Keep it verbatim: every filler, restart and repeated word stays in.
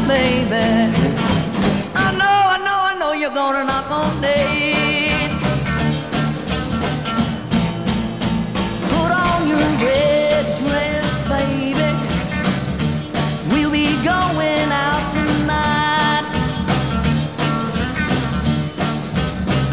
baby. I know, I know, I know you're gonna knock on day.